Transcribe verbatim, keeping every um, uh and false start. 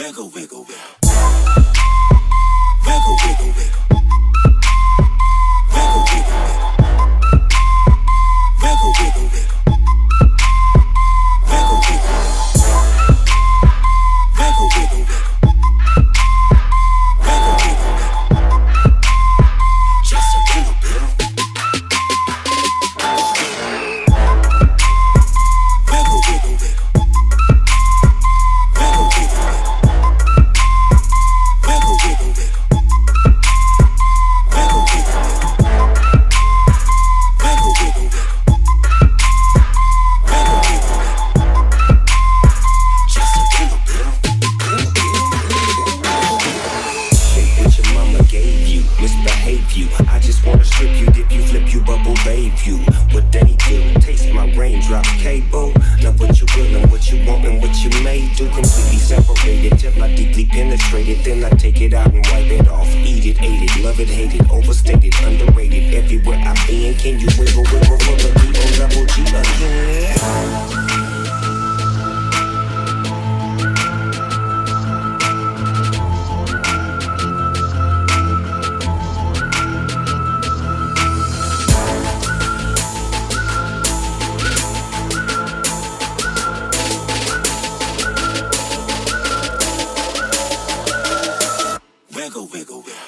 Wiggle, wiggle, wiggle. Wiggle, wiggle, wiggle. Wiggle, wiggle, wiggle. Wiggle, wiggle, wiggle. Wiggle, wiggle, wiggle. Wiggle, wiggle, wiggle. Wiggle, wiggle, wiggle. Just a little bit. Wiggle, wiggle, wiggle. Wiggle, wiggle, wiggle. Wiggle, wiggle, wiggle. Wiggle, wiggle, wiggle. Wiggle, wiggle, wiggle. Wiggle, wiggle, wiggle. Just a little bit. Take what your mama gave you, misbehave you. I just wanna strip you, dip you, flip you, bubble bathe you. What they do, taste my raindrop cable. Now what you will and what you want and what you may do. Completely separated till I deeply penetrate it. Then I take it out and wipe it off. Eat it, ate it, love it, hate it, overstated, underrated. Everywhere I've been, can you wiggle, wiggle for the D O double G again? Wiggle, wiggle, wiggle.